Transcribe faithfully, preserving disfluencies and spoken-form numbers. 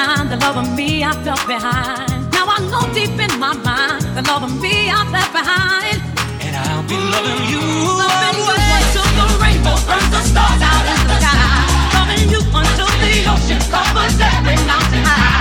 find the love of me I felt behind. Now I know deep in my mind the love of me I left behind. And I'll be loving you, loving you until the rainbow burns the stars out in the sky. Loving you until the ocean covers every mountain high.